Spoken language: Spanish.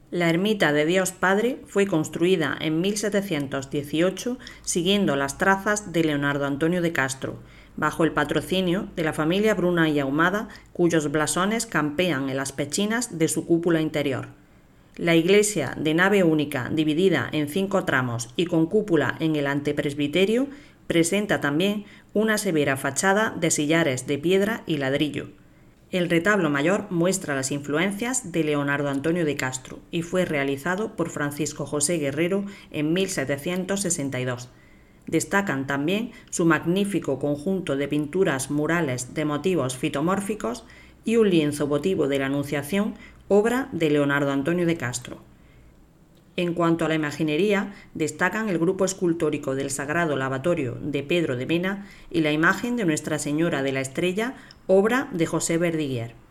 La ermita de Dios Padre fue construida en 1718 siguiendo las trazas de Leonardo Antonio de Castro, bajo el patrocinio de la familia Bruna y Ahumada, cuyos blasones campean en las pechinas de su cúpula interior. La iglesia, de nave única dividida en 5 tramos y con cúpula en el antepresbiterio, presenta también una severa fachada de sillares de piedra y ladrillo. El retablo mayor muestra las influencias de Leonardo Antonio de Castro y fue realizado por Francisco José Guerrero en 1762. Destacan también su magnífico conjunto de pinturas murales de motivos fitomórficos y un lienzo votivo de la Anunciación, obra de Leonardo Antonio de Castro. En cuanto a la imaginería, destacan el grupo escultórico del Sagrado Lavatorio de Pedro de Mena y la imagen de Nuestra Señora de la Estrella, obra de José Verdiguer.